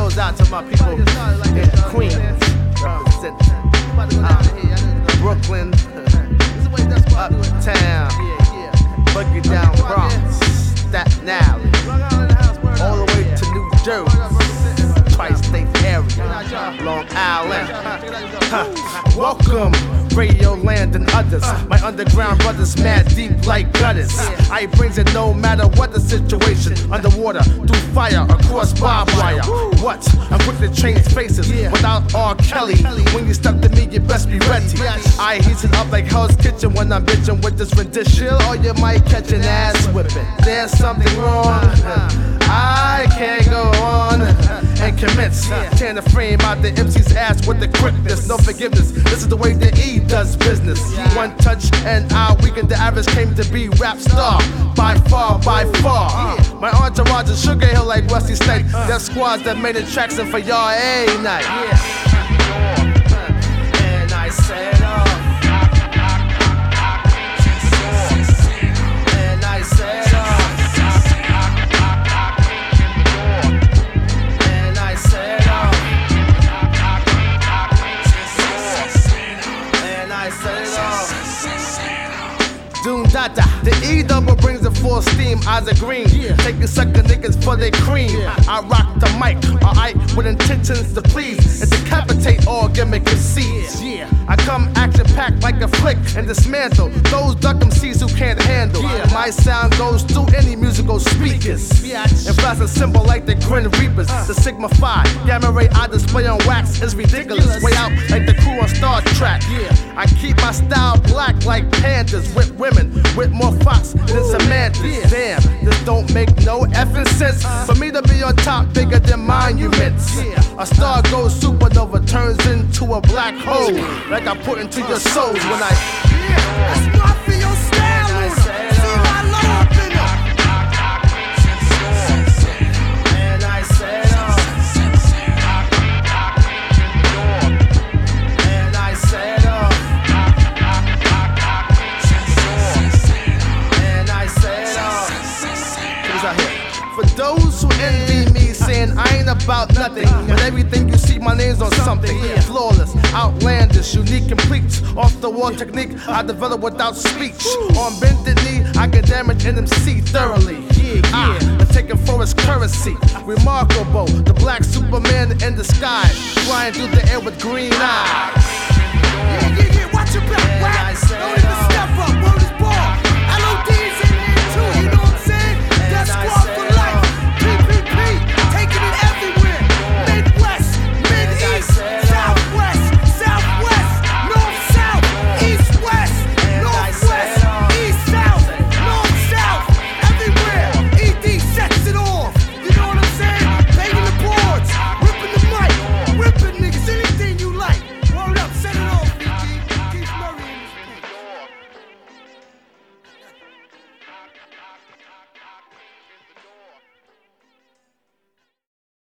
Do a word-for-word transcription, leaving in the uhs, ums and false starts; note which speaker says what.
Speaker 1: goes out to my people in Queens, represent uh, Brooklyn, Uptown, Boogie Down Bronx, Staten Island, all the way to New Jersey, Tri-State area, Long Island. Huh. Welcome, Radio Land and others. My underground brothers mad deep like gutters. I brings it no matter what the situation. Underwater, through fire, across barbed wire. What? I'm quick to change faces without R. Kelly. When you step to me, you best be ready. I heat it up like Hell's Kitchen when I'm bitching with this rendition. Or you might catch an ass whipping. There's something wrong. I can't go on and commence. Tearing the frame out the M C's ass with the quickness. No forgiveness. This is the way the E does business. One touch and I weaken the average came to be rap star. By far, by far. My entourage is Sugar Hill like Wesley Snipes. There's squads that made attraction for y'all a night. And I said off. And I said off. And I said off. And I said it off. Doom Dada, the E double brings the full steam, eyes are green. Taking sucker niggas for their cream. I rock the mic, alright, with intentions to please and decapitate all gimmick and seeds. I come action packed like a flick and dismantle those duck M Cs who can't handle. My sound goes through any musical speakers. And blast a symbol like the Grim Reapers. The Sigma Phi, Gamma Ray I display on wax is ridiculous. Way out like the crew on Star Trek. I keep my style black like pandas with women with more fox than Samantha. Damn, this don't make no effing sense. For me to be on top bigger than monuments. A star goes supernova, turns into a black hole. Like I put into your souls when I.
Speaker 2: That's why I feel your style on them. See my low up in them.
Speaker 1: And I said off. And I said off. And I said off. Who's out here? For those who envy me, saying I ain't about nothing, but everything you see, my name's on something. Flawless, outlandish, unique, complete. Off the wall technique, I develop without speech. On bended knee, I can damage an M C thoroughly. Ah, but taking for his currency. Remarkable, the black Superman in the sky, flying through the air with green eyes.
Speaker 2: Yeah, yeah, yeah, watch your back,
Speaker 1: And I
Speaker 2: wax.
Speaker 1: said
Speaker 2: Don't even
Speaker 1: off.
Speaker 2: step up.